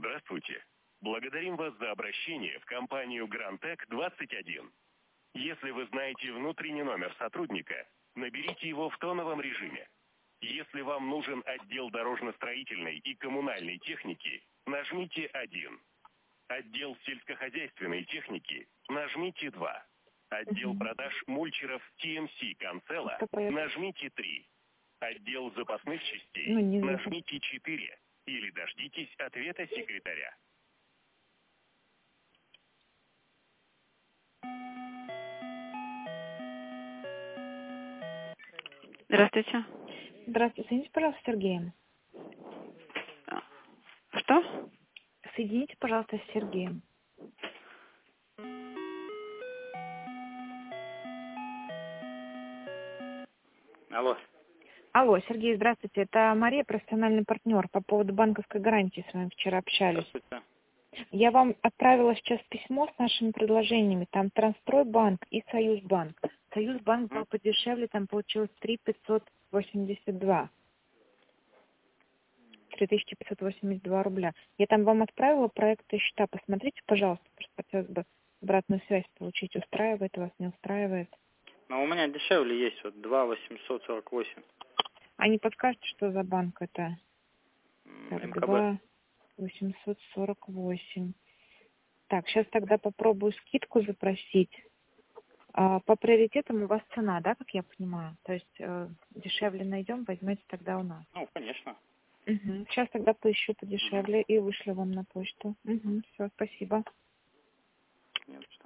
Здравствуйте. Благодарим вас за обращение в компанию Грантек 21. Если вы знаете внутренний номер сотрудника, наберите его в тоновом режиме. Если вам нужен отдел дорожно-строительной и коммунальной техники, нажмите 1. Отдел сельскохозяйственной техники, нажмите 2. Отдел продаж мульчеров TMC Канцела, нажмите 3. Отдел запасных частей, нажмите 4. Или дождитесь ответа секретаря. Здравствуйте. Здравствуйте, соедините, пожалуйста, с Сергеем. Что? Соедините, пожалуйста, с Сергеем. Алло. Алло, Сергей, здравствуйте. Это Мария, профессиональный партнер. По поводу банковской гарантии с вами вчера общались. Здравствуйте. Я вам отправила сейчас письмо с нашими предложениями. Там Трансстройбанк и Союзбанк. Союзбанк был подешевле, там получилось 3582. 3582 рубля. Я там вам отправила проекты счета. Посмотрите, пожалуйста, просто хотелось бы обратную связь получить. Устраивает вас, не устраивает? Но у меня дешевле есть, вот 2 848. А не подскажете, что за банк это? МКБ. 2 848. Так, сейчас тогда попробую скидку запросить. По приоритетам у вас цена, да, как я понимаю? То есть дешевле найдем, возьмете тогда у нас. Ну, конечно. Угу. Сейчас тогда поищу подешевле и вышлю вам на почту. Угу. Все, спасибо. Нет, что.